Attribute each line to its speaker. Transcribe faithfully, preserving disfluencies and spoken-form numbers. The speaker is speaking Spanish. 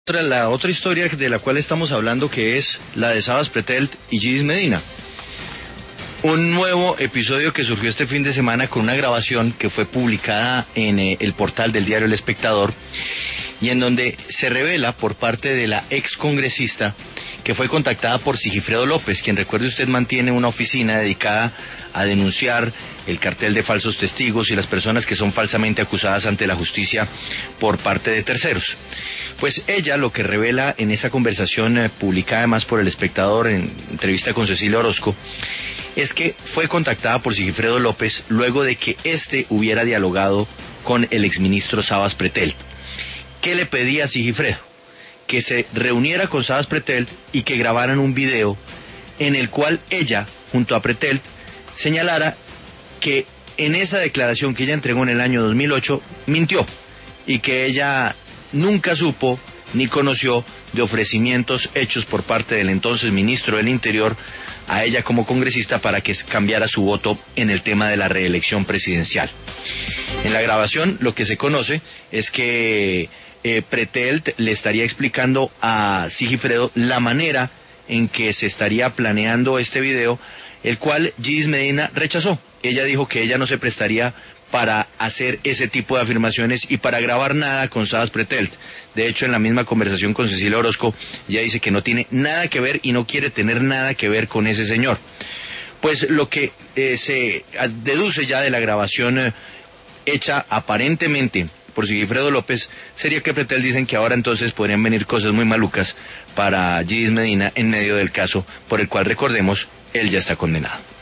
Speaker 1: Otra- La otra historia de la cual estamos hablando, que es la de Sabas Pretelt y Gidis Medina. Un nuevo episodio que surgió este fin de semana con una grabación que fue publicada en eh, el portal del diario El Espectador, y en donde se revela por parte de la ex congresista que fue contactada por Sigifredo López, quien, recuerde usted, mantiene una oficina dedicada a denunciar el cartel de falsos testigos y las personas que son falsamente acusadas ante la justicia por parte de terceros. Pues ella lo que revela en esa conversación eh, publicada además por El Espectador en entrevista con Cecilia Orozco, es que fue contactada por Sigifredo López luego de que éste hubiera dialogado con el exministro Sabas Pretelt. ¿Qué le pedía a Sigifredo? Que se reuniera con Sabas Pretelt y que grabaran un video en el cual ella, junto a Pretelt, señalara que en esa declaración que ella entregó en el año dos mil ocho, mintió, y que ella nunca supo ni conoció de ofrecimientos hechos por parte del entonces ministro del Interior a ella como congresista para que cambiara su voto en el tema de la reelección presidencial. En la grabación lo que se conoce es que eh, Pretelt le estaría explicando a Sigifredo la manera en que se estaría planeando este video, el cual Gidis Medina rechazó. Ella dijo que ella no se prestaría para hacer ese tipo de afirmaciones y para grabar nada con Sabas Pretelt. De hecho, en la misma conversación con Cecilia Orozco, ella dice que no tiene nada que ver y no quiere tener nada que ver con ese señor. Pues lo que eh, se deduce ya de la grabación eh, hecha aparentemente por Sigifredo López sería que Pretelt dicen que ahora entonces podrían venir cosas muy malucas para Gidis Medina en medio del caso por el cual, recordemos, él ya está condenado.